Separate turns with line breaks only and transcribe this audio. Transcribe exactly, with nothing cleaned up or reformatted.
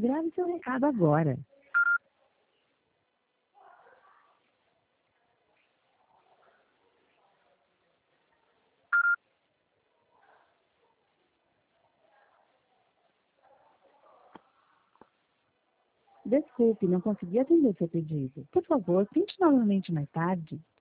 Grave seu recado agora. Desculpe, não consegui atender seu pedido. Por favor, tente novamente mais tarde.